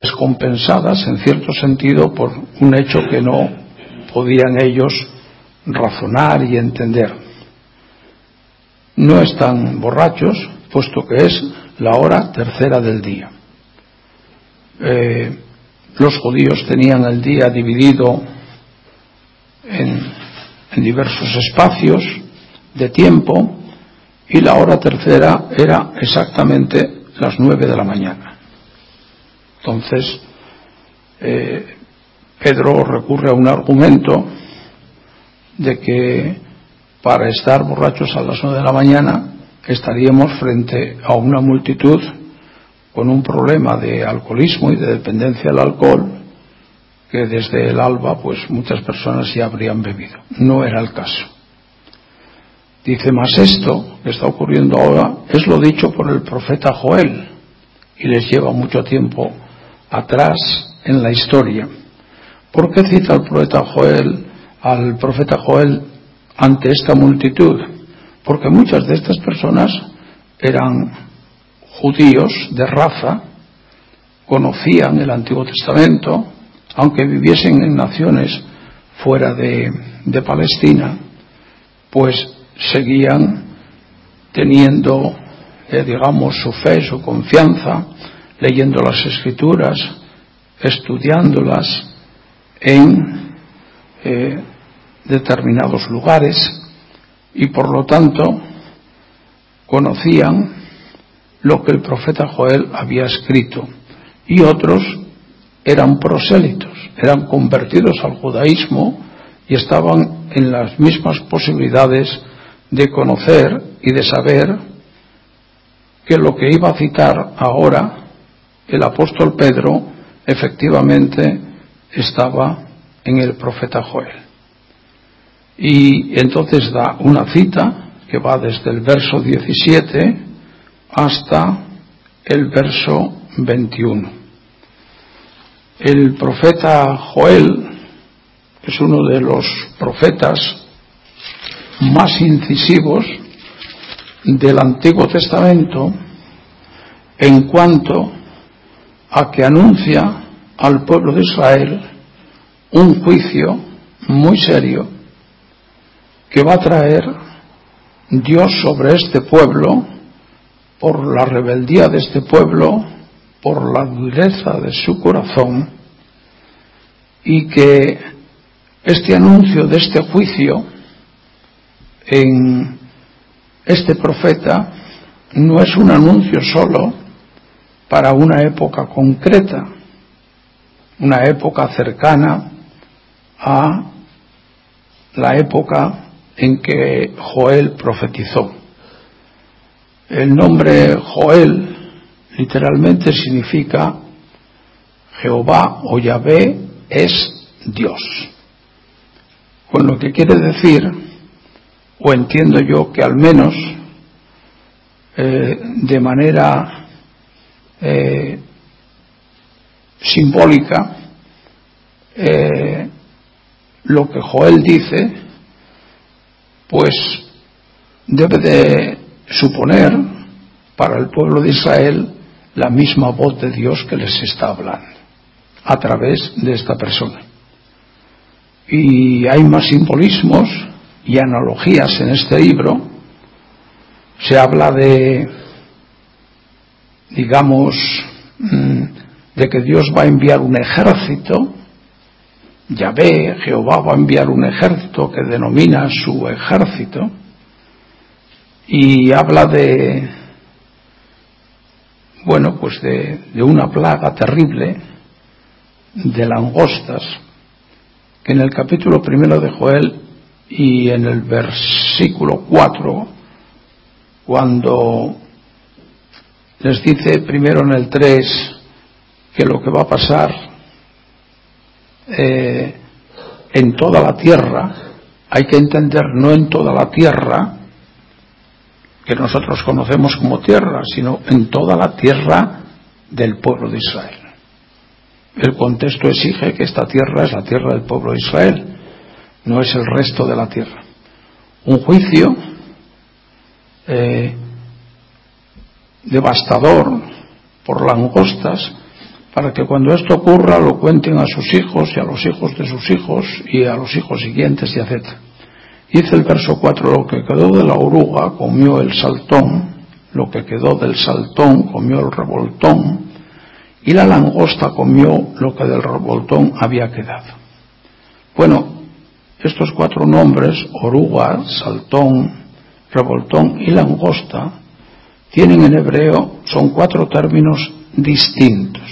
descompensadas en cierto sentido por un hecho que no podían ellos razonar y entender. No están borrachos, puesto que es la hora tercera del día. Los judíos tenían el día dividido en diversos espacios de tiempo, y la hora tercera era exactamente las 9 de la mañana. Entonces, Pedro recurre a un argumento de que para estar borrachos a las 9 de la mañana estaríamos frente a una multitud con un problema de alcoholismo y de dependencia del alcohol, que desde el alba pues muchas personas ya habrían bebido. No era el caso. Dice: más esto que está ocurriendo ahora es lo dicho por el profeta Joel, y les lleva mucho tiempo atrás en la historia. ¿Por qué cita al profeta Joel ante esta multitud? Porque muchas de estas personas eran judíos de raza, conocían el Antiguo Testamento, aunque viviesen en naciones fuera de Palestina, pues seguían teniendo, su fe, su confianza, leyendo las Escrituras, estudiándolas en determinados lugares, y por lo tanto conocían lo que el profeta Joel había escrito. Y otros eran prosélitos, eran convertidos al judaísmo y estaban en las mismas posibilidades de conocer y de saber que lo que iba a citar ahora el apóstol Pedro efectivamente estaba en el profeta Joel. Y entonces da una cita que va desde el verso 17 hasta el verso 21. El profeta Joel es uno de los profetas más incisivos del Antiguo Testamento en cuanto a que anuncia al pueblo de Israel un juicio muy serio que va a traer Dios sobre este pueblo por la rebeldía de este pueblo, por la dureza de su corazón, y que este anuncio de este juicio en este profeta no es un anuncio solo para una época concreta, una época cercana a la época en que Joel profetizó. El nombre Joel literalmente significa Jehová o Yahvé es Dios, con lo que quiere decir, o entiendo yo que al menos de manera simbólica, lo que Joel dice pues debe de suponer para el pueblo de Israel la misma voz de Dios que les está hablando a través de esta persona. Y hay más simbolismos y analogías en este libro. Se habla de que Dios va a enviar un ejército. Yahvé, Jehová, va a enviar un ejército que denomina su ejército, y habla de una plaga terrible de langostas, que en el capítulo 1 de Joel y en el versículo 4, cuando les dice primero en el 3 que lo que va a pasar en toda la tierra, hay que entender no en toda la tierra que nosotros conocemos como tierra, sino en toda la tierra del pueblo de Israel. El contexto exige que esta tierra es la tierra del pueblo de Israel, no es el resto de la tierra. Un juicio devastador por langostas para que cuando esto ocurra lo cuenten a sus hijos y a los hijos de sus hijos y a los hijos siguientes y etc. Dice el verso 4, lo que quedó de la oruga comió el saltón, lo que quedó del saltón comió el revoltón, y la langosta comió lo que del revoltón había quedado. Bueno, estos 4 nombres, oruga, saltón, revoltón y langosta, tienen en hebreo, son 4 términos distintos.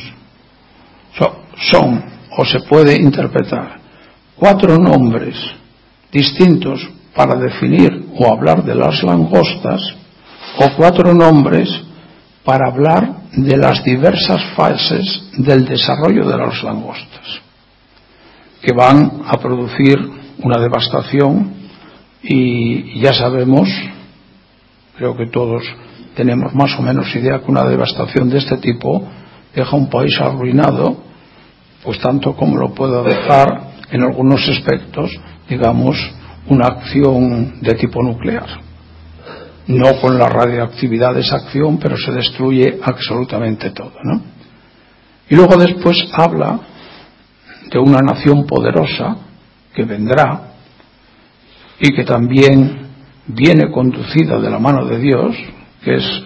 Son, o se puede interpretar, 4 nombres distintos para definir o hablar de las langostas, o 4 nombres para hablar de las diversas fases del desarrollo de las langostas, que van a producir una devastación. Y ya sabemos, creo que todos tenemos más o menos idea, que una devastación de este tipo deja un país arruinado, pues tanto como lo puede dejar en algunos aspectos, digamos, una acción de tipo nuclear. No con la radioactividad de esa acción, pero se destruye absolutamente todo, ¿no? Y luego después habla de una nación poderosa que vendrá y que también viene conducida de la mano de Dios, que es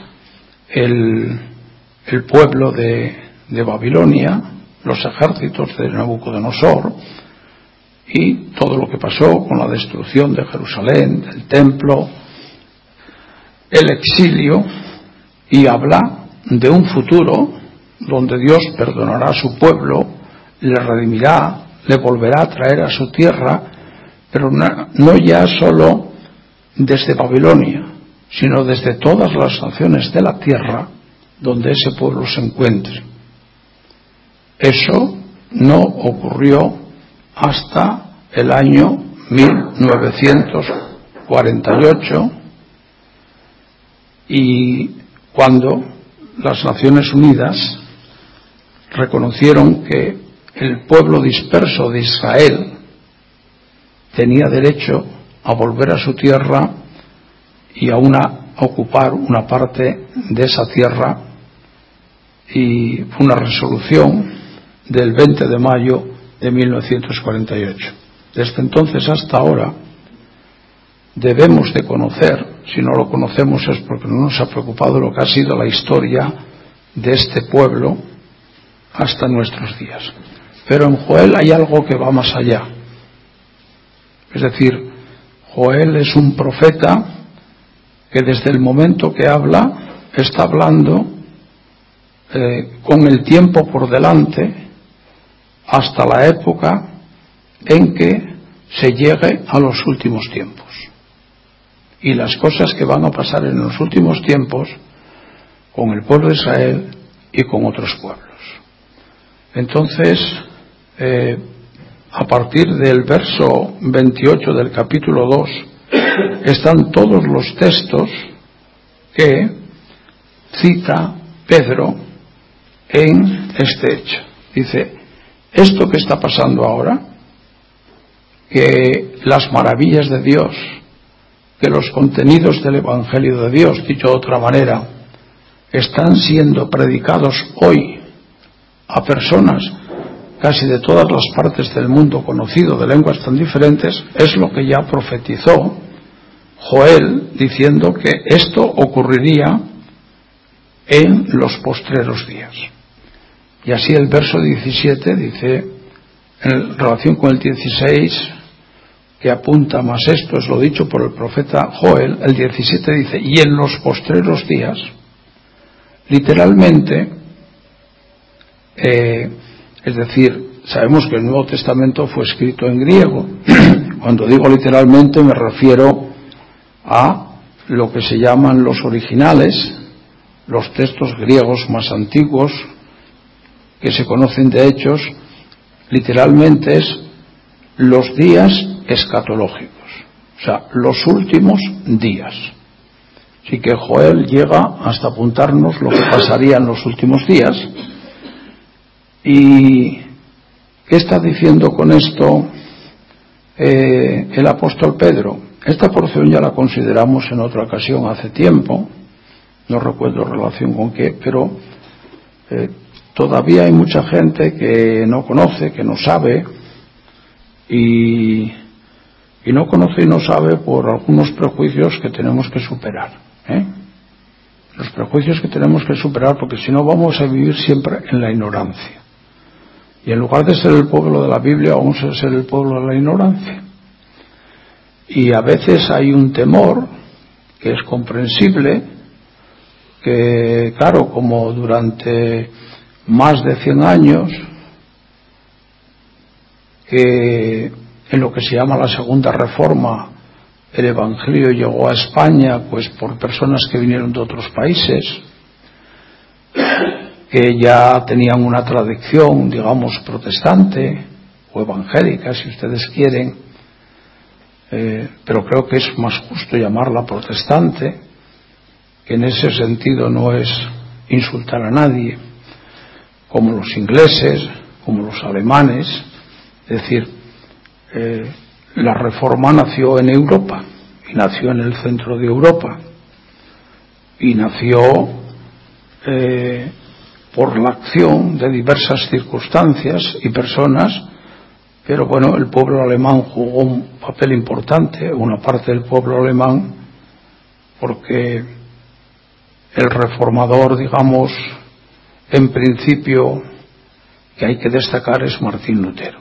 el pueblo de Babilonia, los ejércitos de Nabucodonosor, y todo lo que pasó con la destrucción de Jerusalén, del templo, el exilio, y habla de un futuro donde Dios perdonará a su pueblo, le redimirá, le volverá a traer a su tierra, pero no ya solo desde Babilonia, sino desde todas las naciones de la tierra donde ese pueblo se encuentre. Eso no ocurrió hasta el año 1948, y cuando las Naciones Unidas reconocieron que el pueblo disperso de Israel tenía derecho a volver a su tierra y a ocupar una parte de esa tierra, y fue una resolución del 20 de mayo de 1948. Desde entonces hasta ahora debemos de conocer, si no lo conocemos es porque no nos ha preocupado lo que ha sido la historia de este pueblo hasta nuestros días. Pero en Joel hay algo que va más allá. Es decir, Joel es un profeta que desde el momento que habla está hablando con el tiempo por delante hasta la época en que se llegue a los últimos tiempos y las cosas que van a pasar en los últimos tiempos con el pueblo de Israel y con otros pueblos. Entonces, a partir del verso 28 del capítulo 2 están todos los textos que cita Pedro en este hecho. Dice, esto que está pasando ahora, que las maravillas de Dios, que los contenidos del Evangelio de Dios, dicho de otra manera, están siendo predicados hoy a personas casi de todas las partes del mundo conocido, de lenguas tan diferentes, es lo que ya profetizó Joel, diciendo que esto ocurriría en los postreros días. Y así el verso 17 dice, en relación con el 16, que apunta más esto, es lo dicho por el profeta Joel, el 17 dice, y en los postreros días, literalmente, es decir, sabemos que el Nuevo Testamento fue escrito en griego. Cuando digo literalmente me refiero a lo que se llaman los originales, los textos griegos más antiguos que se conocen de Hechos, literalmente es los días escatológicos, o sea, los últimos días. Así que Joel llega hasta apuntarnos lo que pasaría en los últimos días. ¿Y qué está diciendo con esto el apóstol Pedro? Esta porción ya la consideramos en otra ocasión hace tiempo, no recuerdo relación con qué, pero todavía hay mucha gente que no conoce, que no sabe, y no conoce y no sabe por algunos prejuicios que tenemos que superar, los prejuicios que tenemos que superar, porque si no vamos a vivir siempre en la ignorancia, y en lugar de ser el pueblo de la Biblia vamos a ser el pueblo de la ignorancia. Y a veces hay un temor que es comprensible, que claro, como durante más de 100 años que en lo que se llama la Segunda Reforma el Evangelio llegó a España pues por personas que vinieron de otros países, que ya tenían una tradición, digamos, protestante o evangélica, si ustedes quieren, pero creo que es más justo llamarla protestante, que en ese sentido no es insultar a nadie, como los ingleses, como los alemanes. Es decir, la Reforma nació en Europa, y nació en el centro de Europa, y nació por la acción de diversas circunstancias y personas, pero bueno, el pueblo alemán jugó un papel importante, una parte del pueblo alemán, porque el reformador, digamos, en principio, que hay que destacar es Martín Lutero.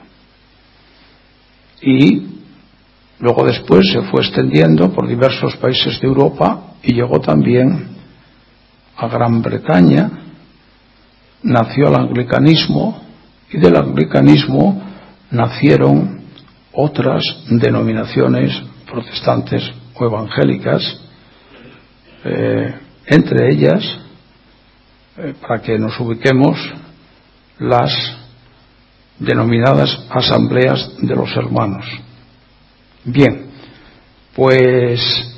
Y luego después se fue extendiendo por diversos países de Europa y llegó también a Gran Bretaña, nació el anglicanismo, y del anglicanismo nacieron otras denominaciones protestantes o evangélicas, entre ellas, para que nos ubiquemos, las denominadas asambleas de los hermanos. Bien, pues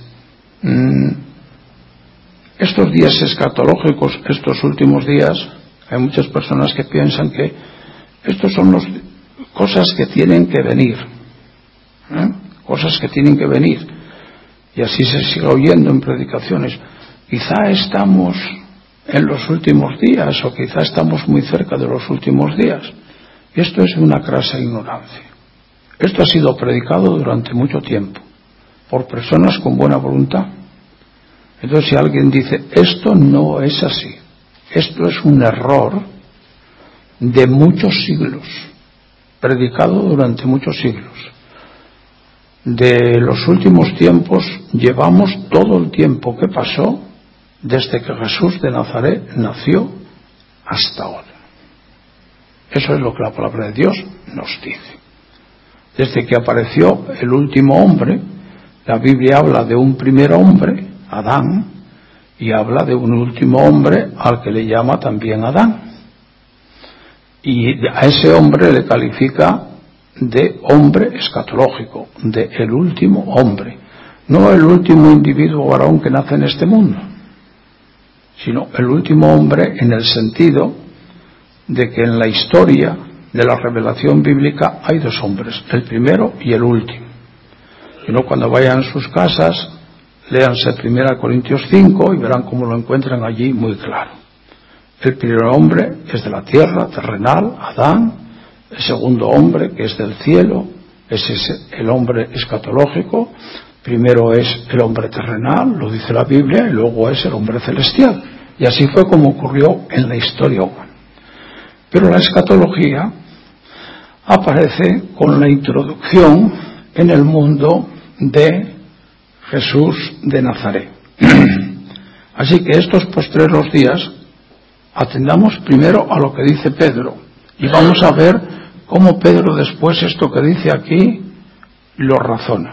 estos días escatológicos, estos últimos días, hay muchas personas que piensan que estos son las cosas que tienen que venir, cosas que tienen que venir, y así se sigue oyendo en predicaciones. Quizá estamos en los últimos días, o quizá estamos muy cerca de los últimos días. Y esto es una crasa ignorancia. Esto ha sido predicado durante mucho tiempo por personas con buena voluntad. Entonces, si alguien dice esto no es así, esto es un error de muchos siglos, predicado durante muchos siglos. De los últimos tiempos llevamos todo el tiempo que pasó desde que Jesús de Nazaret nació hasta ahora. Eso es lo que la palabra de Dios nos dice. Desde que apareció el último hombre, la Biblia habla de un primer hombre, Adán, y habla de un último hombre al que le llama también Adán. Y a ese hombre le califica de hombre escatológico, de el último hombre. No el último individuo varón que nace en este mundo, sino el último hombre en el sentido de que en la historia de la revelación bíblica hay dos hombres, el primero y el último. Y no, cuando vayan a sus casas, léanse 1 Corintios 5 y verán cómo lo encuentran allí muy claro. El primer hombre es de la tierra, terrenal, Adán. El segundo hombre, que es del cielo, ese es el hombre escatológico. Primero es el hombre terrenal, lo dice la Biblia, y luego es el hombre celestial. Y así fue como ocurrió en la historia humana. Pero la escatología aparece con la introducción en el mundo de Jesús de Nazaret. Así que estos postreros días atendamos primero a lo que dice Pedro, y vamos a ver cómo Pedro después esto que dice aquí lo razona.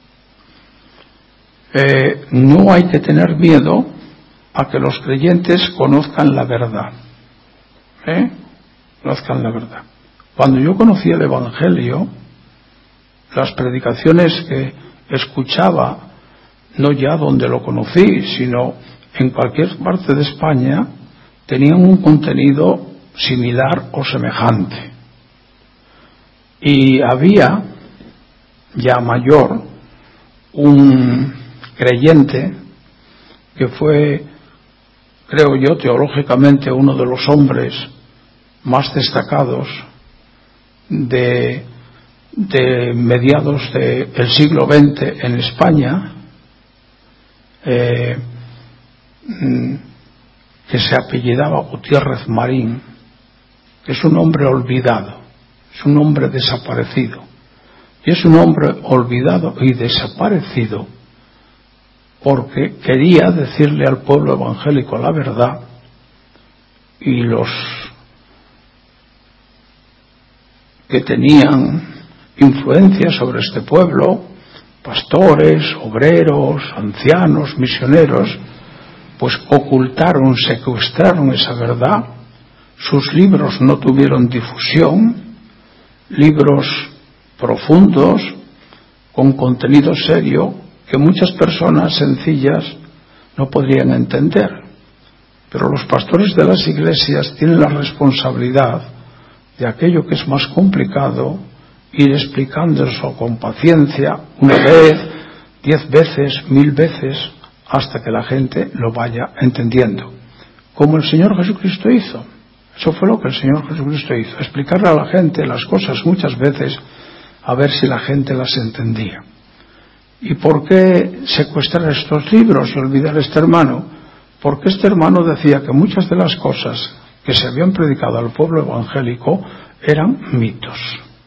No hay que tener miedo a que los creyentes conozcan la verdad. Conozcan la verdad. Cuando yo conocí el Evangelio, las predicaciones que escuchaba, no ya donde lo conocí, sino en cualquier parte de España, tenían un contenido similar o semejante. Y había, ya mayor, un creyente que fue, creo yo, teológicamente uno de los hombres más destacados de mediados del siglo XX en España, que se apellidaba Gutiérrez Marín, que es un hombre olvidado, es un hombre desaparecido. Y es un hombre olvidado y desaparecido porque quería decirle al pueblo evangélico la verdad, y los que tenían influencia sobre este pueblo, pastores, obreros, ancianos, misioneros, pues ocultaron, secuestraron esa verdad. Sus libros no tuvieron difusión, libros profundos, con contenido serio, que muchas personas sencillas no podrían entender. Pero los pastores de las iglesias tienen la responsabilidad de aquello que es más complicado, ir explicándolo con paciencia, una vez, 10 veces, 1000 veces, hasta que la gente lo vaya entendiendo. Como el Señor Jesucristo hizo. Eso fue lo que el Señor Jesucristo hizo, explicarle a la gente las cosas muchas veces, a ver si la gente las entendía. ¿Y por qué secuestrar estos libros y olvidar a este hermano? Porque este hermano decía que muchas de las cosas que se habían predicado al pueblo evangélico eran mitos.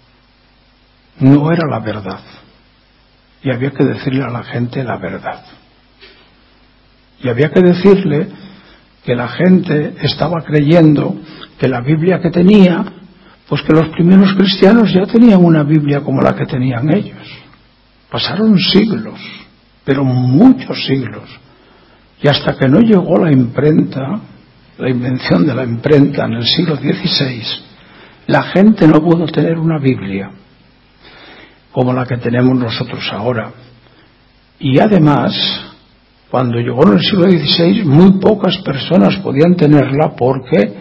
No era la verdad. Y había que decirle a la gente la verdad. Y había que decirle que la gente estaba creyendo que la Biblia que tenía, pues que los primeros cristianos ya tenían una Biblia como la que tenían ellos. Pasaron siglos, pero muchos siglos. Y hasta que no llegó la imprenta, la invención de la imprenta en el siglo XVI, la gente no pudo tener una Biblia como la que tenemos nosotros ahora. Y además, cuando llegó en el siglo XVI, muy pocas personas podían tenerla porque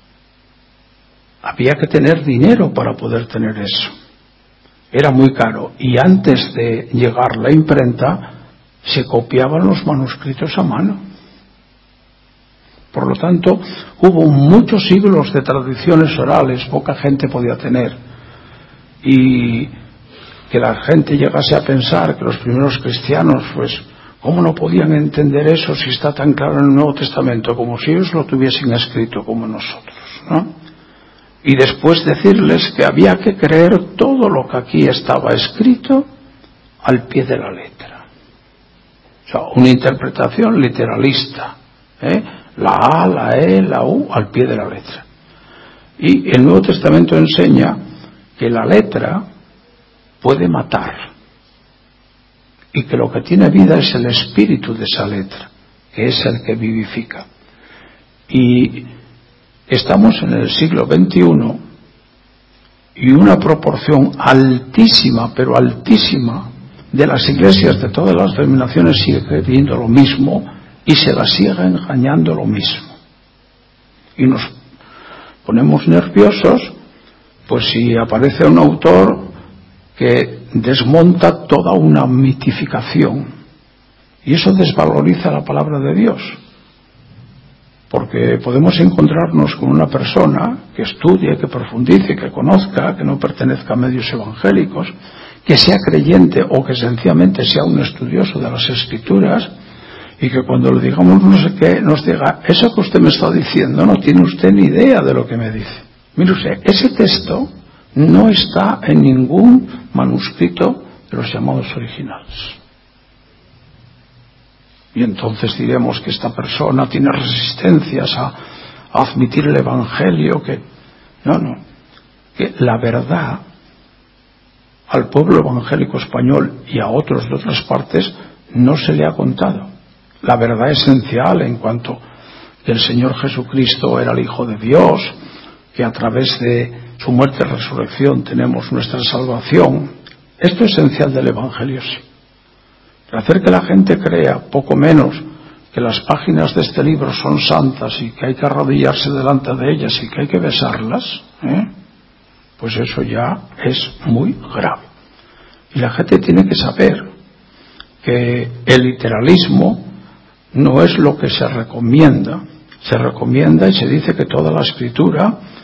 había que tener dinero para poder tener eso. Era muy caro. Y antes de llegar la imprenta, se copiaban los manuscritos a mano. Por lo tanto, hubo muchos siglos de tradiciones orales, poca gente podía tener. Y que la gente llegase a pensar que los primeros cristianos, pues, ¿cómo no podían entender eso si está tan claro en el Nuevo Testamento? Como si ellos lo tuviesen escrito como nosotros, ¿no? Y después decirles que había que creer todo lo que aquí estaba escrito al pie de la letra. O sea, una interpretación literalista, la A, la E, la U, al pie de la letra. Y el Nuevo Testamento enseña que la letra puede matar y que lo que tiene vida es el espíritu de esa letra, que es el que vivifica. Y estamos en el siglo XXI y una proporción altísima, pero altísima, de las iglesias de todas las denominaciones sigue creyendo lo mismo y se las sigue engañando lo mismo. Y nos ponemos nerviosos, pues si aparece un autor que desmonta toda una mitificación, y eso desvaloriza la palabra de Dios. Porque podemos encontrarnos con una persona que estudie, que profundice, que conozca, que no pertenezca a medios evangélicos, que sea creyente o que sencillamente sea un estudioso de las Escrituras, y que cuando le digamos no sé qué, nos diga, eso que usted me está diciendo no tiene usted ni idea de lo que me dice. Mire usted, ese texto no está en ningún manuscrito de los llamados originales. Y entonces diremos que esta persona tiene resistencias a admitir el Evangelio, que que la verdad al pueblo evangélico español y a otros de otras partes no se le ha contado. La verdad esencial en cuanto que el Señor Jesucristo era el Hijo de Dios, que a través de su muerte y resurrección tenemos nuestra salvación. Esto es esencial del Evangelio, sí. Pero hacer que la gente crea, poco menos, que las páginas de este libro son santas y que hay que arrodillarse delante de ellas y que hay que besarlas, pues eso ya es muy grave. Y la gente tiene que saber que el literalismo no es lo que se recomienda. Se recomienda y se dice que toda la Escritura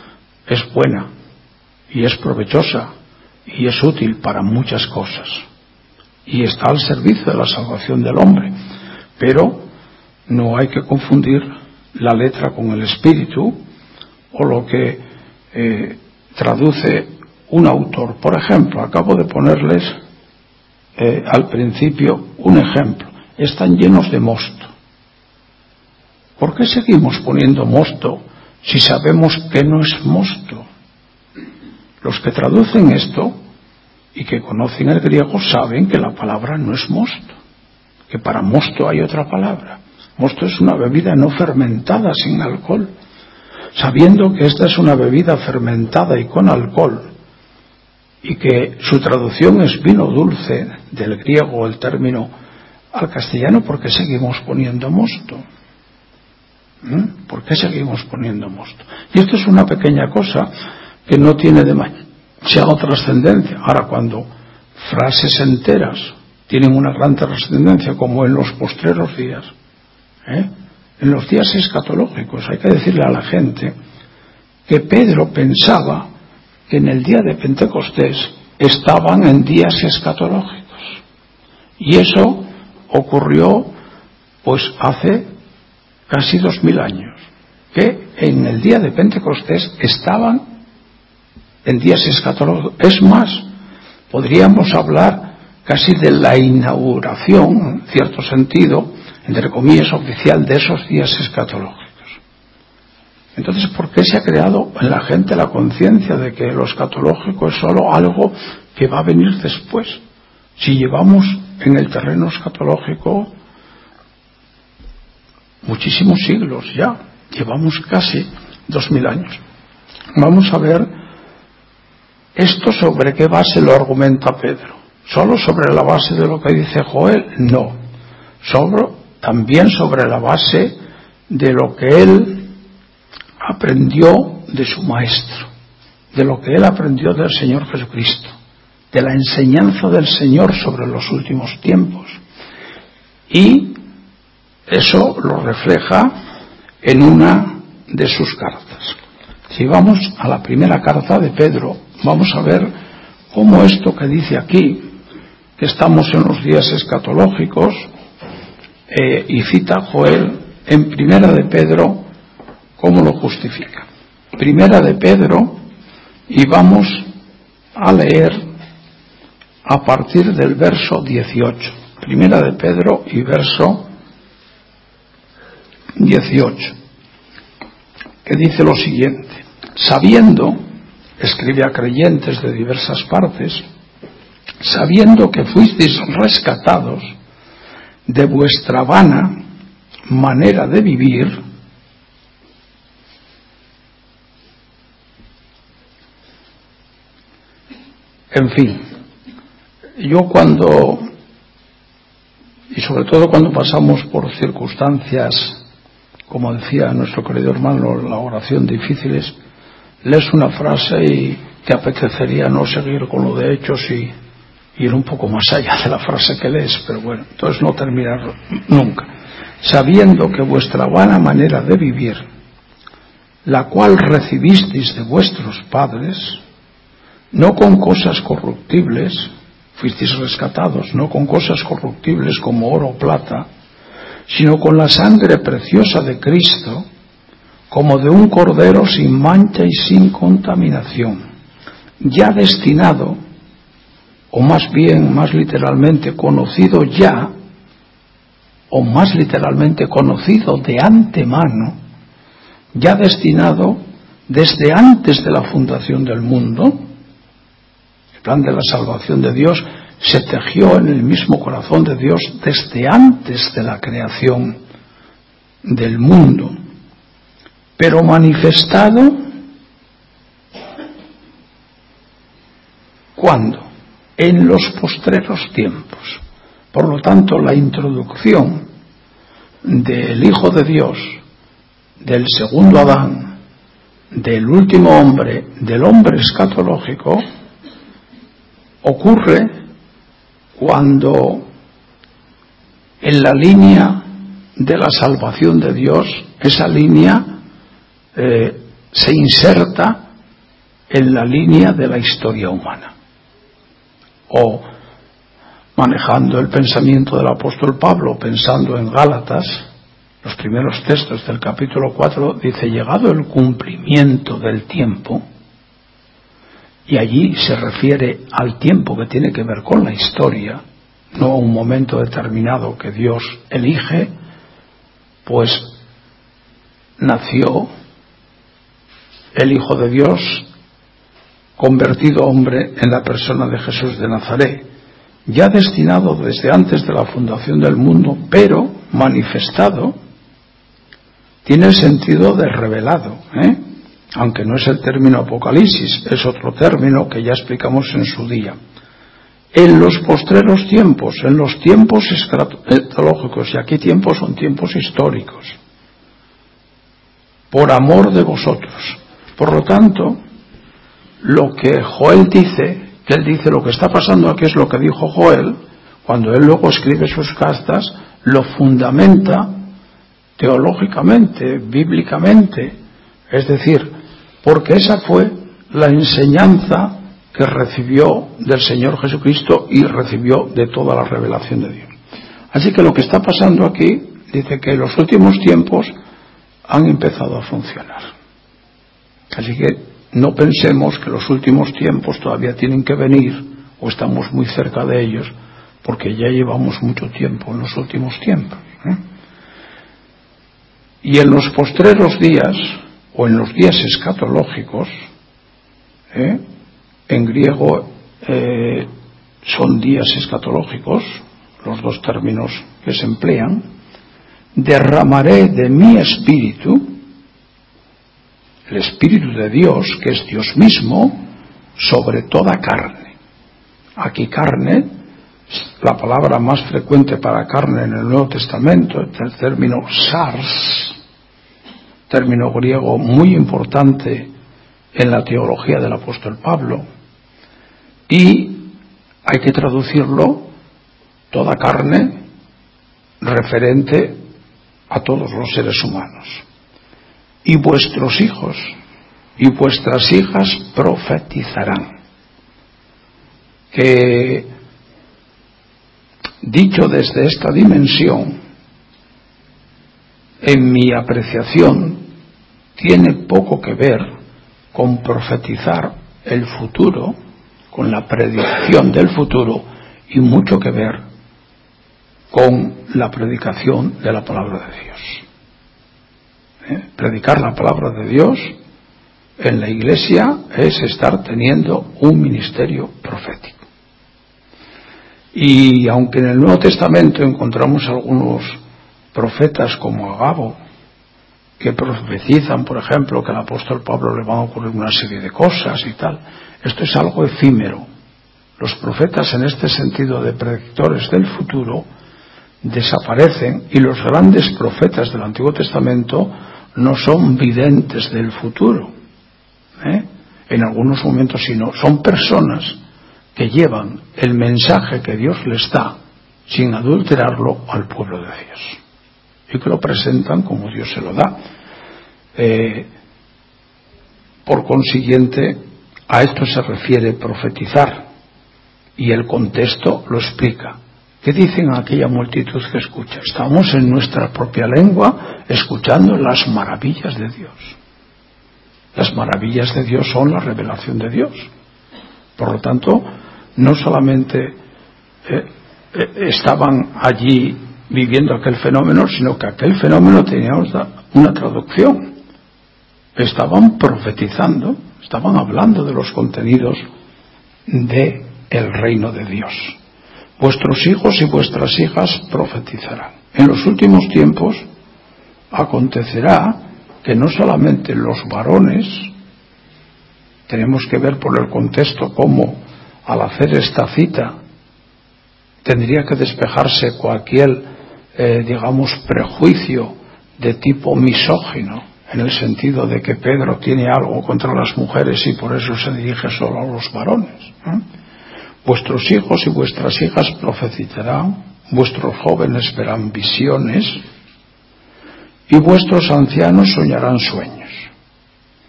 es buena y es provechosa y es útil para muchas cosas y está al servicio de la salvación del hombre, pero no hay que confundir la letra con el espíritu o lo que traduce un autor. Por ejemplo, acabo de ponerles al principio un ejemplo. Están llenos de mosto. ¿Por qué seguimos poniendo mosto si sabemos que no es mosto? Los que traducen esto y que conocen el griego saben que la palabra no es mosto, que para mosto hay otra palabra. Mosto es una bebida no fermentada sin alcohol. Sabiendo que esta es una bebida fermentada y con alcohol, y que su traducción es vino dulce, del griego el término al castellano, ¿por qué seguimos poniendo mosto? ¿Por qué seguimos poniendo mosto? Y esto es una pequeña cosa que no tiene demasiada trascendencia. Ahora, cuando frases enteras tienen una gran trascendencia, como en los postreros días, en los días escatológicos, hay que decirle a la gente que Pedro pensaba que en el día de Pentecostés estaban en días escatológicos. Y eso ocurrió pues hace casi 2000 años, que en el día de Pentecostés estaban en días escatológicos. Es más, podríamos hablar casi de la inauguración, en cierto sentido, entre comillas, oficial de esos días escatológicos. Entonces, ¿por qué se ha creado en la gente la conciencia de que lo escatológico es solo algo que va a venir después? Si llevamos en el terreno escatológico muchísimos siglos ya, llevamos casi 2000 años. Vamos a ver esto sobre qué base lo argumenta Pedro. ¿Solo sobre la base de lo que dice Joel? No. También sobre la base de lo que él aprendió de su maestro, de lo que él aprendió del Señor Jesucristo, de la enseñanza del Señor sobre los últimos tiempos. Y eso lo refleja en una de sus cartas. Si vamos a la primera carta de Pedro, vamos a ver cómo esto que dice aquí, que estamos en los días escatológicos, y cita Joel en Primera de Pedro, cómo lo justifica. Primera de Pedro, y vamos a leer a partir del verso 18. Primera de Pedro y verso 18, que dice lo siguiente: sabiendo, escribe a creyentes de diversas partes, sabiendo que fuisteis rescatados de vuestra vana manera de vivir, en fin, yo y sobre todo cuando pasamos por circunstancias, como decía nuestro querido hermano, la oración difíciles, lees una frase y te apetecería no seguir con lo de Hechos y ir un poco más allá de la frase que lees, pero bueno, entonces no terminar nunca. Sabiendo que vuestra vana manera de vivir, la cual recibisteis de vuestros padres, no con cosas corruptibles, fuisteis rescatados, no con cosas corruptibles como oro o plata, sino con la sangre preciosa de Cristo, como de un cordero sin mancha y sin contaminación, ya destinado, o más bien, más literalmente, conocido ya, o más literalmente conocido de antemano, ya destinado desde antes de la fundación del mundo. El plan de la salvación de Dios se tejió en el mismo corazón de Dios desde antes de la creación del mundo, pero manifestado ¿cuándo? En los postreros tiempos. Por lo tanto, la introducción del Hijo de Dios, del segundo Adán, del último hombre, del hombre escatológico, ocurre cuando en la línea de la salvación de Dios, esa línea se inserta en la línea de la historia humana. O, manejando el pensamiento del apóstol Pablo, pensando en Gálatas, los primeros textos del capítulo 4, dice: llegado el cumplimiento del tiempo, y allí se refiere al tiempo que tiene que ver con la historia, no a un momento determinado que Dios elige, pues nació el Hijo de Dios, convertido hombre en la persona de Jesús de Nazaret, ya destinado desde antes de la fundación del mundo, pero manifestado. Tiene el sentido de revelado, aunque no es el término apocalipsis, es otro término que ya explicamos en su día. En los postreros tiempos, en los tiempos escatológicos, y aquí tiempos son tiempos históricos, por amor de vosotros. Por lo tanto, lo que Joel dice, que él dice lo que está pasando aquí es lo que dijo Joel, cuando él luego escribe sus cartas, lo fundamenta teológicamente, bíblicamente, es decir, porque esa fue la enseñanza que recibió del Señor Jesucristo y recibió de toda la revelación de Dios. Así que lo que está pasando aquí, dice que los últimos tiempos han empezado a funcionar. Así que no pensemos que los últimos tiempos todavía tienen que venir o estamos muy cerca de ellos, porque ya llevamos mucho tiempo en los últimos tiempos. Y en los postreros días, o en los días escatológicos, en griego son días escatológicos, los dos términos que se emplean, derramaré de mi espíritu, el espíritu de Dios, que es Dios mismo, sobre toda carne. Aquí carne, la palabra más frecuente para carne en el Nuevo Testamento es el término sars, término griego muy importante en la teología del apóstol Pablo, y hay que traducirlo toda carne referente a todos los seres humanos. Y vuestros hijos y vuestras hijas profetizarán. Que, dicho desde esta dimensión, en mi apreciación, tiene poco que ver con profetizar el futuro, con la predicción del futuro, y mucho que ver con la predicación de la palabra de Dios. Predicar la palabra de Dios en la Iglesia es estar teniendo un ministerio profético. Y aunque en el Nuevo Testamento encontramos algunos profetas como Agabo, que profetizan, por ejemplo, que al apóstol Pablo le van a ocurrir una serie de cosas y tal, esto es algo efímero. Los profetas, en este sentido de predictores del futuro, desaparecen, y los grandes profetas del Antiguo Testamento no son videntes del futuro, en algunos momentos, sino son personas que llevan el mensaje que Dios les da sin adulterarlo al pueblo de Dios, y que lo presentan como Dios se lo da. Por consiguiente, a esto se refiere profetizar, y el contexto lo explica. ¿Qué dicen a aquella multitud que escucha? Estamos en nuestra propia lengua escuchando las maravillas de Dios. Las maravillas de Dios son la revelación de Dios. Por lo tanto, no solamente estaban allí viviendo aquel fenómeno, sino que aquel fenómeno tenía una traducción. Estaban profetizando, estaban hablando de los contenidos del reino de Dios. Vuestros hijos y vuestras hijas profetizarán. En los últimos tiempos acontecerá que no solamente los varones, tenemos que ver por el contexto cómo al hacer esta cita tendría que despejarse cualquier, prejuicio de tipo misógino, en el sentido de que Pedro tiene algo contra las mujeres y por eso se dirige solo a los varones. Vuestros hijos y vuestras hijas profetizarán, vuestros jóvenes verán visiones y vuestros ancianos soñarán sueños.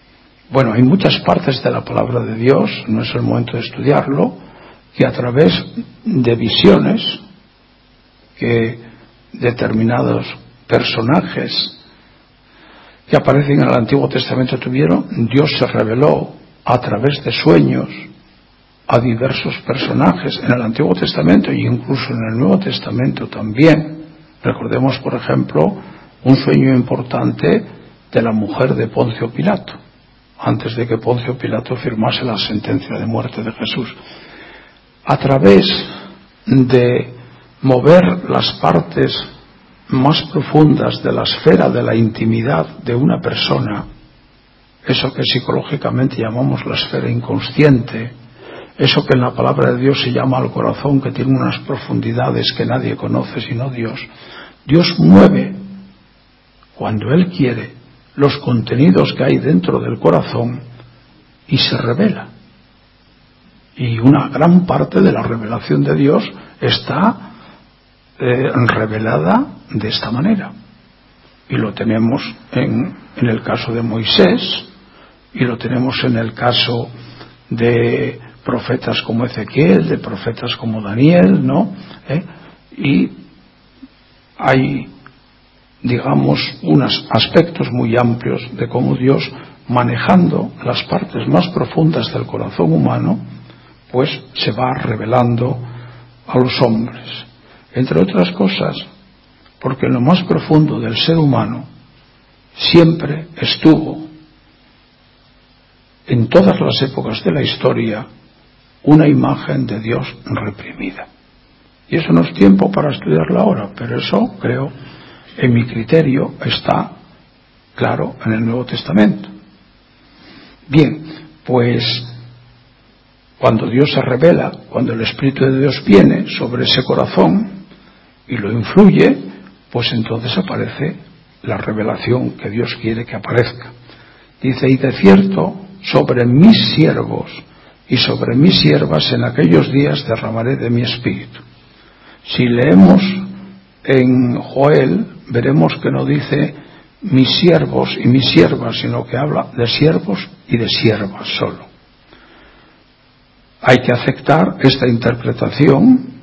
Bueno, hay muchas partes de la palabra de Dios, no es el momento de estudiarlo, que a través de visiones que determinados personajes que aparecen en el Antiguo Testamento tuvieron, Dios se reveló a través de sueños a diversos personajes en el Antiguo Testamento e incluso en el Nuevo Testamento también. Recordemos, por ejemplo, un sueño importante de la mujer de Poncio Pilato, antes de que Poncio Pilato firmase la sentencia de muerte de Jesús. A través de mover las partes más profundas de la esfera de la intimidad de una persona, eso que psicológicamente llamamos la esfera inconsciente, eso que en la palabra de Dios se llama el corazón, que tiene unas profundidades que nadie conoce sino Dios. Dios mueve, cuando Él quiere, los contenidos que hay dentro del corazón y se revela. Y una gran parte de la revelación de Dios está revelada de esta manera. Y lo tenemos en el caso de Moisés, y lo tenemos en el caso de profetas como Ezequiel, de profetas como Daniel, ¿no? Y hay, digamos, unos aspectos muy amplios de cómo Dios, manejando las partes más profundas del corazón humano, pues se va revelando a los hombres. Entre otras cosas, porque en lo más profundo del ser humano siempre estuvo, en todas las épocas de la historia, una imagen de Dios reprimida. Y eso no es tiempo para estudiarlo ahora, pero eso, creo, en mi criterio, está claro en el Nuevo Testamento. Bien, pues cuando Dios se revela, cuando el Espíritu de Dios viene sobre ese corazón y lo influye, pues entonces aparece la revelación que Dios quiere que aparezca. Dice, y de cierto, sobre mis siervos y sobre mis siervas en aquellos días derramaré de mi espíritu. Si leemos en Joel, veremos que no dice mis siervos y mis siervas, sino que habla de siervos y de siervas solo. Hay que aceptar esta interpretación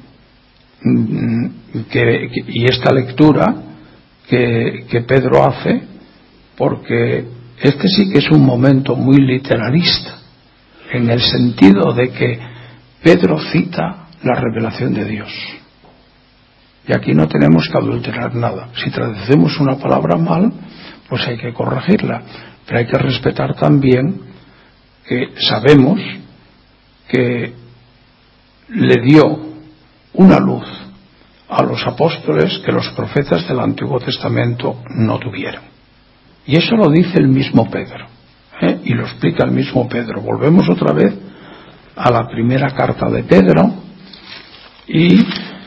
y esta lectura que Pedro hace, porque este sí que es un momento muy literalista, en el sentido de que Pedro cita la revelación de Dios. Y aquí no tenemos que adulterar nada. Si traducimos una palabra mal, pues hay que corregirla. Pero hay que respetar también que sabemos que le dio una luz a los apóstoles que los profetas del Antiguo Testamento no tuvieron. Y eso lo dice el mismo Pedro, y lo explica el mismo Pedro. Volvemos otra vez a la primera carta de Pedro y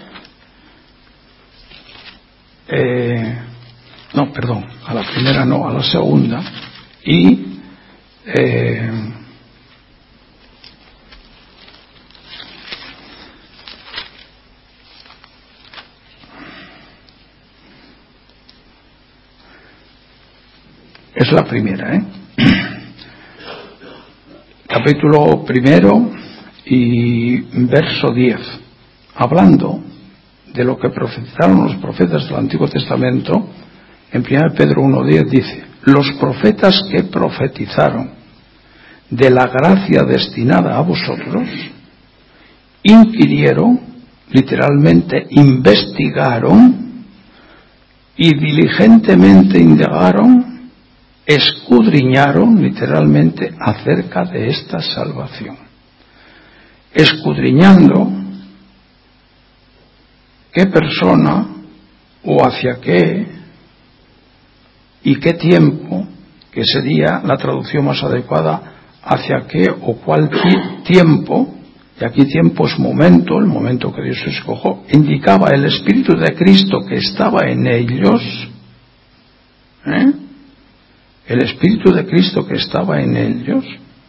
a la primera no, a la segunda, y es la primera, capítulo 1 y verso 10, hablando de lo que profetizaron los profetas del Antiguo Testamento. En 1 Pedro 1:10 dice, los profetas que profetizaron de la gracia destinada a vosotros inquirieron, literalmente investigaron y diligentemente indagaron, escudriñaron, literalmente, acerca de esta salvación. Escudriñando qué persona o hacia qué y qué tiempo, que sería la traducción más adecuada, hacia qué o cuál tiempo, y aquí tiempo es momento, el momento que Dios escogió, indicaba el Espíritu de Cristo que estaba en ellos, el Espíritu de Cristo que estaba en ellos,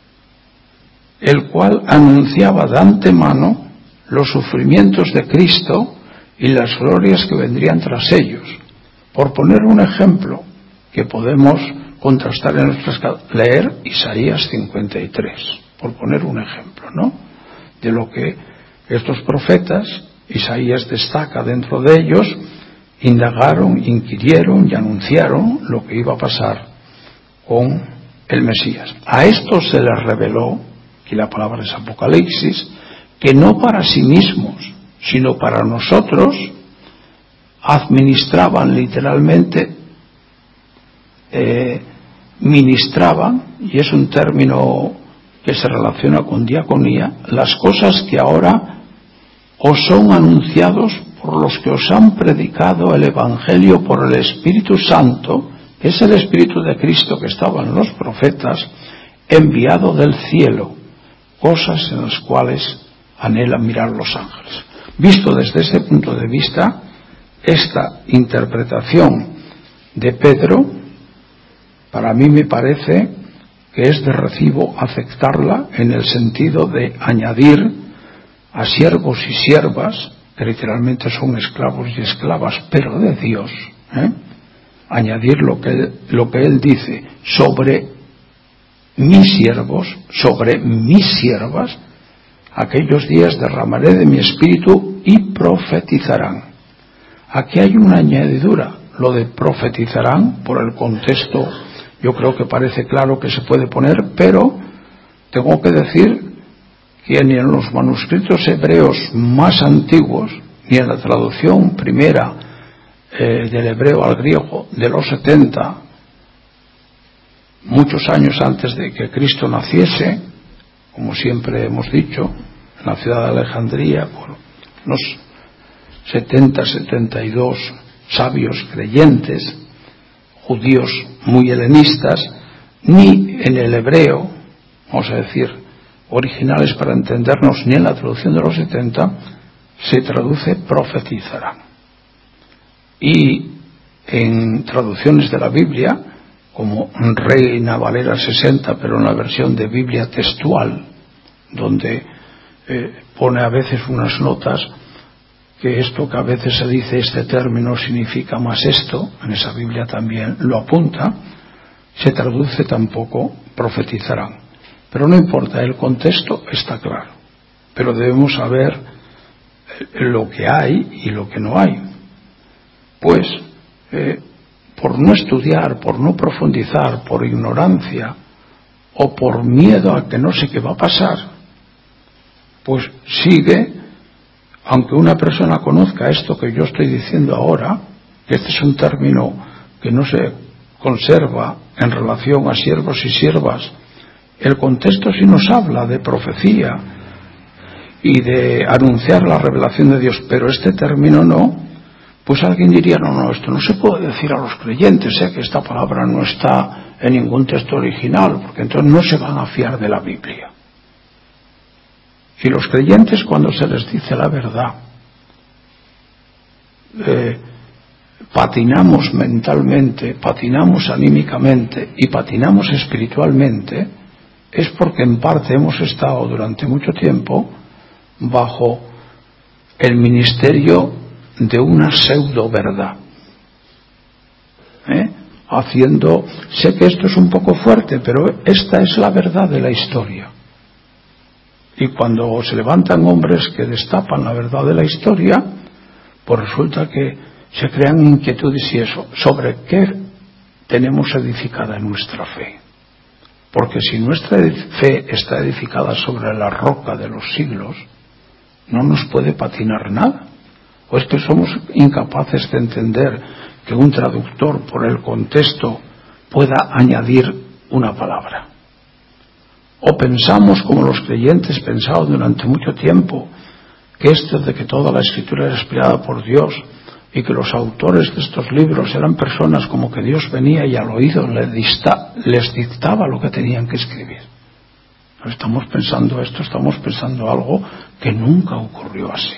el cual anunciaba de antemano los sufrimientos de Cristo y las glorias que vendrían tras ellos. Por poner un ejemplo que podemos contrastar en nuestras casas, leer Isaías 53, por poner un ejemplo, ¿no? De lo que estos profetas, Isaías destaca dentro de ellos, indagaron, inquirieron y anunciaron lo que iba a pasar con el Mesías. A estos se les reveló, y la palabra es Apocalipsis, que no para sí mismos, sino para nosotros, administraban literalmente, ministraban, y es un término que se relaciona con diaconía, las cosas que ahora os son anunciados por los que os han predicado el Evangelio por el Espíritu Santo, que es el Espíritu de Cristo que estaba en los profetas, enviado del cielo, cosas en las cuales anhelan mirar los ángeles. Visto desde ese punto de vista, esta interpretación de Pedro, para mí me parece que es de recibo aceptarla en el sentido de añadir a siervos y siervas, que literalmente son esclavos y esclavas, pero de Dios, añadir lo que él dice sobre mis siervos, sobre mis siervas, aquellos días derramaré de mi espíritu y profetizarán. Aquí hay una añadidura, lo de profetizarán, por el contexto yo creo que parece claro que se puede poner, pero tengo que decir que ni en los manuscritos hebreos más antiguos, ni en la traducción primera del hebreo al griego de los 70, muchos años antes de que Cristo naciese, como siempre hemos dicho, en la ciudad de Alejandría, por los 72 sabios creyentes, judíos muy helenistas, ni en el hebreo, vamos a decir, originales para entendernos, ni en la traducción de los 70, se traduce profetizarán. Y en traducciones de la Biblia, como Reina Valera 60, pero en la versión de Biblia textual, donde pone a veces unas notas, que esto que a veces se dice, este término significa más esto, en esa Biblia también lo apunta, se traduce tampoco profetizarán. Pero no importa, el contexto está claro. Pero debemos saber lo que hay y lo que no hay. Pues, por no estudiar, por no profundizar, por ignorancia o por miedo a que no sé qué va a pasar, pues sigue. Aunque una persona conozca esto que yo estoy diciendo ahora, que este es un término que no se conserva en relación a siervos y siervas, el contexto sí nos habla de profecía y de anunciar la revelación de Dios, pero este término no, pues alguien diría, no, esto no se puede decir a los creyentes, que esta palabra no está en ningún texto original, porque entonces no se van a fiar de la Biblia. Y los creyentes, cuando se les dice la verdad, patinamos mentalmente, patinamos anímicamente y patinamos espiritualmente, es porque en parte hemos estado durante mucho tiempo bajo el ministerio de una pseudo verdad, sé que esto es un poco fuerte, pero esta es la verdad de la historia. Y cuando se levantan hombres que destapan la verdad de la historia, pues resulta que se crean inquietudes y eso, sobre qué tenemos edificada nuestra fe. Porque si nuestra fe está edificada sobre la roca de los siglos, no nos puede patinar nada. O es que somos incapaces de entender que un traductor, por el contexto, pueda añadir una palabra. O pensamos, como los creyentes pensaban durante mucho tiempo, que esto de que toda la escritura era inspirada por Dios y que los autores de estos libros eran personas como que Dios venía y al oído les dictaba lo que tenían que escribir. No estamos pensando esto, estamos pensando algo que nunca ocurrió así.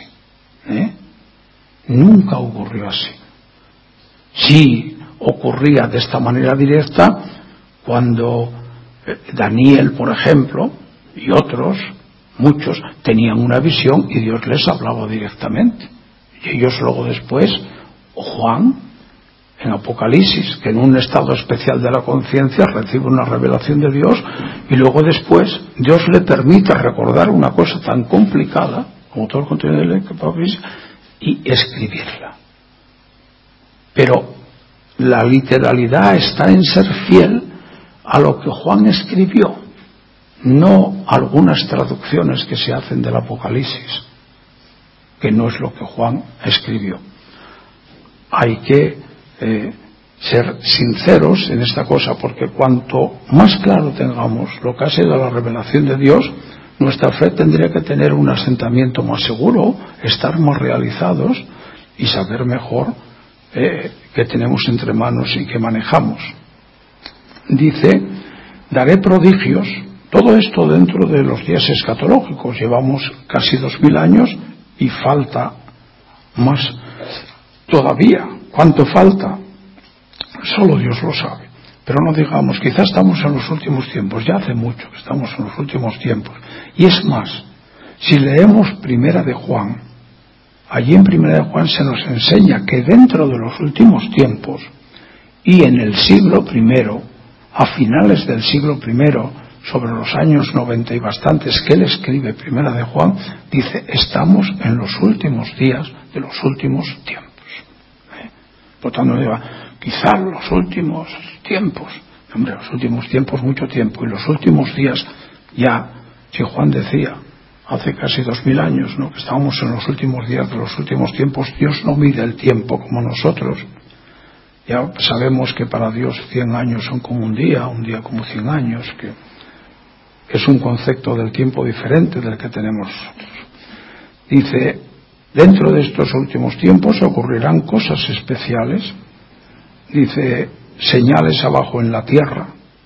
Nunca ocurrió así. Sí ocurría de esta manera directa cuando Daniel, por ejemplo, y otros, muchos, tenían una visión y Dios les hablaba directamente. Y ellos luego después, Juan, en Apocalipsis, que en un estado especial de la conciencia recibe una revelación de Dios y luego después Dios le permite recordar una cosa tan complicada como todo el contenido del Apocalipsis y escribirla. Pero la literalidad está en ser fiel a lo que Juan escribió, no algunas traducciones que se hacen del Apocalipsis, que no es lo que Juan escribió. Hay que ser sinceros en esta cosa, porque cuanto más claro tengamos lo que ha sido la revelación de Dios, nuestra fe tendría que tener un asentamiento más seguro, estar más realizados y saber mejor que tenemos entre manos y que manejamos. Dice, daré prodigios, todo esto dentro de los días escatológicos. Llevamos casi 2000 años y falta más todavía. ¿Cuánto falta? Solo Dios lo sabe. Pero no digamos, quizás estamos en los últimos tiempos, ya hace mucho que estamos en los últimos tiempos. Y es más, si leemos Primera de Juan, allí en Primera de Juan se nos enseña que dentro de los últimos tiempos y en el siglo I, a finales del siglo I, sobre los años 90 y bastantes que él escribe Primera de Juan, dice, estamos en los últimos días de los últimos tiempos. Por tanto, quizás los últimos tiempos, hombre, los últimos tiempos, mucho tiempo, y los últimos días, ya, si Juan decía, hace casi 2000 años, ¿no?, que estábamos en los últimos días de los últimos tiempos, Dios no mide el tiempo como nosotros. Ya sabemos que para Dios 100 años son como un día como 100 años, que es un concepto del tiempo diferente del que tenemos nosotros. Dice, dentro de estos últimos tiempos ocurrirán cosas especiales. Dice, señales abajo en la tierra,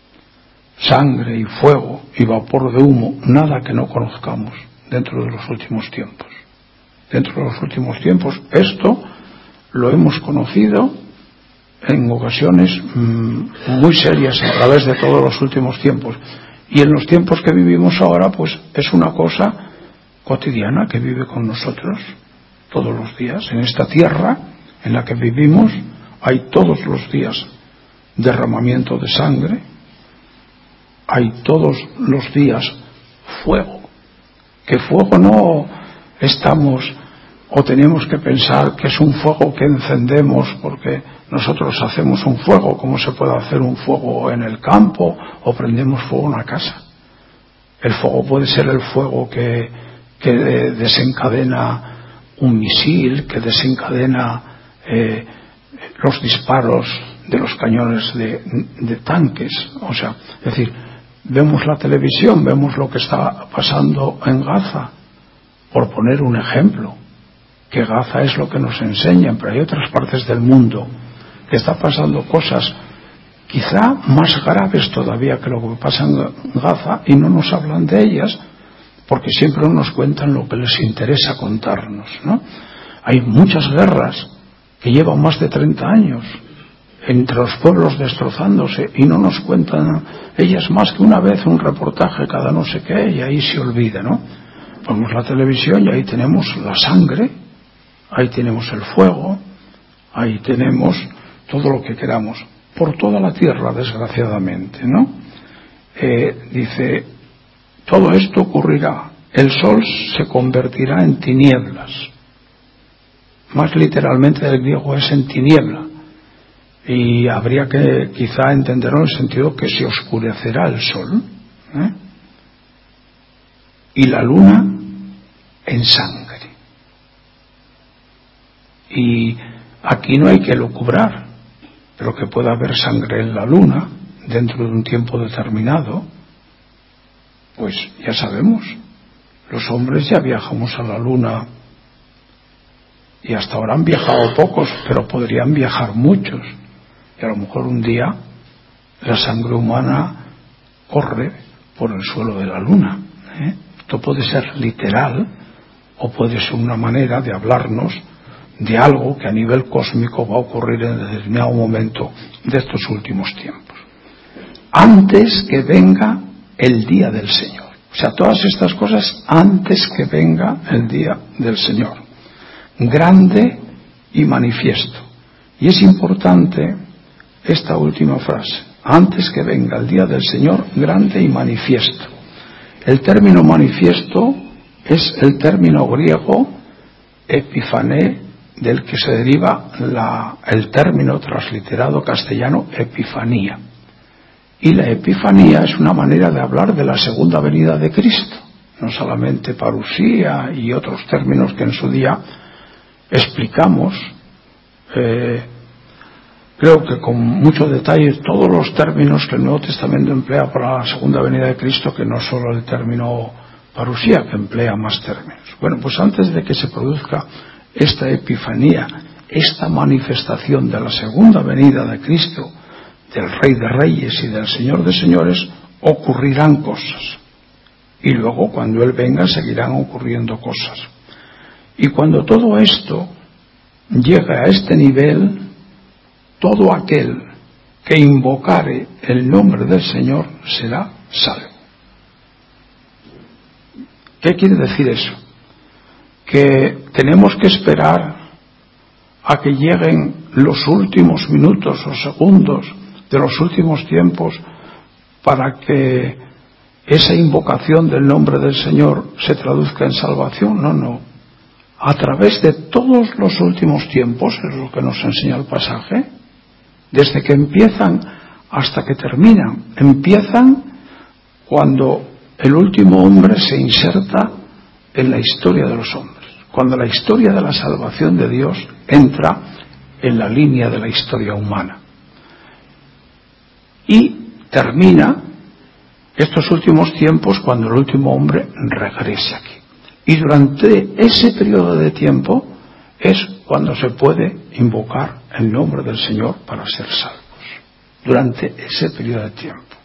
sangre y fuego y vapor de humo, nada que no conozcamos dentro de los últimos tiempos. Dentro de los últimos tiempos, esto lo hemos conocido en ocasiones muy serias a través de todos los últimos tiempos. Y en los tiempos que vivimos ahora, pues es una cosa cotidiana que vive con nosotros todos los días. En esta tierra en la que vivimos hay todos los días derramamiento de sangre, hay todos los días fuego. Que fuego no estamos o tenemos que pensar que es un fuego que encendemos porque nosotros hacemos un fuego, como se puede hacer un fuego en el campo o prendemos fuego en una casa. El fuego puede ser el fuego que desencadena un misil, que desencadena los disparos de los cañones de tanques. O sea, es decir, vemos la televisión, vemos lo que está pasando en Gaza, por poner un ejemplo, que Gaza es lo que nos enseñan, pero hay otras partes del mundo que está pasando cosas quizá más graves todavía que lo que pasa en Gaza y no nos hablan de ellas porque siempre nos cuentan lo que les interesa contarnos, ¿no? Hay muchas guerras que llevan más de 30 años entre los pueblos destrozándose y no nos cuentan ellas más que una vez un reportaje cada no sé qué y ahí se olvida, ¿no? Ponemos la televisión y ahí tenemos la sangre, ahí tenemos el fuego, ahí tenemos todo lo que queramos por toda la tierra, desgraciadamente, ¿no? Dice, todo esto ocurrirá, el sol se convertirá en tinieblas, más literalmente del griego es en tiniebla, y habría que quizá entenderlo en el sentido que se oscurecerá el sol, y la luna en sangre. Y aquí no hay que lucubrar, pero que pueda haber sangre en la luna dentro de un tiempo determinado, pues ya sabemos, los hombres ya viajamos a la luna y hasta ahora han viajado pocos, pero podrían viajar muchos, y a lo mejor un día la sangre humana corre por el suelo de la luna. Esto puede ser literal o puede ser una manera de hablarnos de algo que a nivel cósmico va a ocurrir en determinado momento de estos últimos tiempos, antes que venga el día del Señor. O sea, todas estas cosas antes que venga el día del Señor, grande y manifiesto. Y es importante esta última frase: antes que venga el día del Señor grande y manifiesto. El término manifiesto es el término griego epifané, del que se deriva el término transliterado castellano epifanía. Y la epifanía es una manera de hablar de la segunda venida de Cristo, no solamente parusía y otros términos que en su día explicamos, creo que con mucho detalle, todos los términos que el Nuevo Testamento emplea para la segunda venida de Cristo, que no solo el término parusía, que emplea más términos. Bueno, pues antes de que se produzca esta epifanía, esta manifestación de la segunda venida de Cristo, del Rey de Reyes y del Señor de Señores, ocurrirán cosas. Y luego, cuando Él venga, seguirán ocurriendo cosas. Y cuando todo esto llegue a este nivel, todo aquel que invocare el nombre del Señor será salvo. ¿Qué quiere decir eso? Que tenemos que esperar a que lleguen los últimos minutos o segundos de los últimos tiempos para que esa invocación del nombre del Señor se traduzca en salvación. No. A través de todos los últimos tiempos, es lo que nos enseña el pasaje, desde que empiezan hasta que terminan. Empiezan cuando el último hombre se inserta en la historia de los hombres, cuando la historia de la salvación de Dios entra en la línea de la historia humana. Y termina estos últimos tiempos cuando el último hombre regrese aquí. Y durante ese periodo de tiempo es cuando se puede invocar el nombre del Señor para ser salvos. Durante ese periodo de tiempo.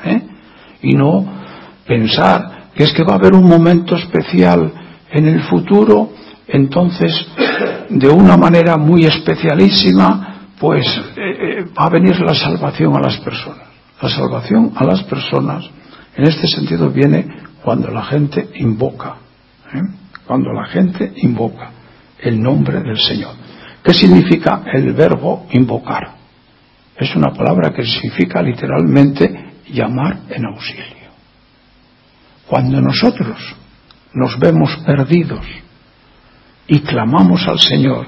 Y no pensar que es que va a haber un momento especial en el futuro, entonces de una manera muy especialísima, pues va a venir la salvación a las personas. La salvación a las personas, en este sentido, viene cuando la gente invoca. Cuando la gente invoca el nombre del Señor. ¿Qué significa el verbo invocar? Es una palabra que significa literalmente llamar en auxilio. Cuando nosotros nos vemos perdidos y clamamos al Señor,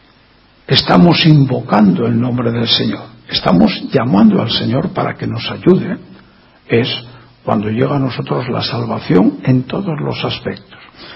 estamos invocando el nombre del Señor, estamos llamando al Señor para que nos ayude. Es cuando llega a nosotros la salvación en todos los aspectos.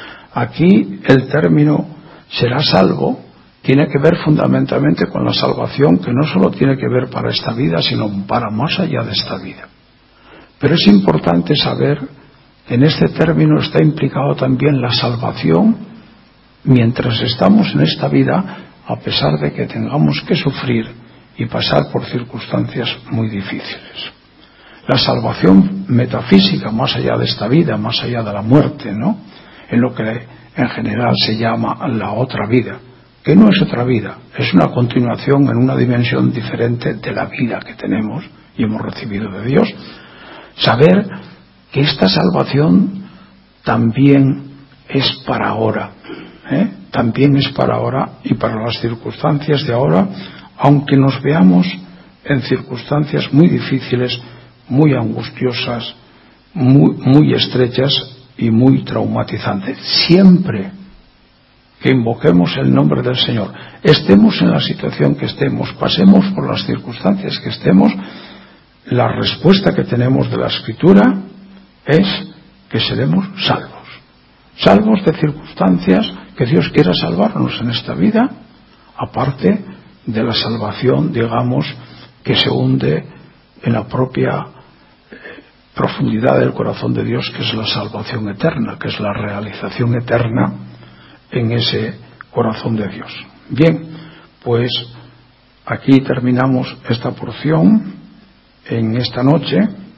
Aquí el término será salvo tiene que ver fundamentalmente con la salvación, que no solo tiene que ver para esta vida, sino para más allá de esta vida. Pero es importante saber que en este término está implicado también la salvación mientras estamos en esta vida, a pesar de que tengamos que sufrir y pasar por circunstancias muy difíciles. La salvación metafísica, más allá de esta vida, más allá de la muerte, ¿no? En lo que en general se llama la otra vida, que no es otra vida, es una continuación en una dimensión diferente de la vida que tenemos y hemos recibido de Dios. Saber que esta salvación también es para ahora, también es para ahora y para las circunstancias de ahora, aunque nos veamos en circunstancias muy difíciles, muy angustiosas, muy estrechas y muy traumatizantes. Siempre que invoquemos el nombre del Señor, estemos en la situación que estemos, pasemos por las circunstancias que estemos, la respuesta que tenemos de la Escritura es que seremos salvos. Salvos de circunstancias que Dios quiera salvarnos en esta vida, aparte de la salvación, digamos, que se hunde en la propia profundidad del corazón de Dios, que es la salvación eterna, que es la realización eterna en ese corazón de Dios. Bien, pues aquí terminamos esta porción en esta noche,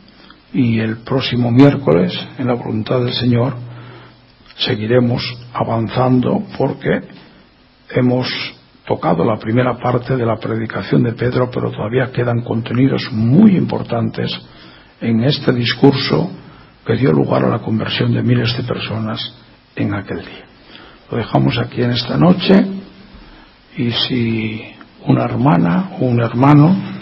y el próximo miércoles, en la voluntad del Señor, seguiremos avanzando, porque hemos tocado la primera parte de la predicación de Pedro, pero todavía quedan contenidos muy importantes en este discurso que dio lugar a la conversión de miles de personas en aquel día. Lo dejamos aquí en esta noche, y si una hermana o un hermano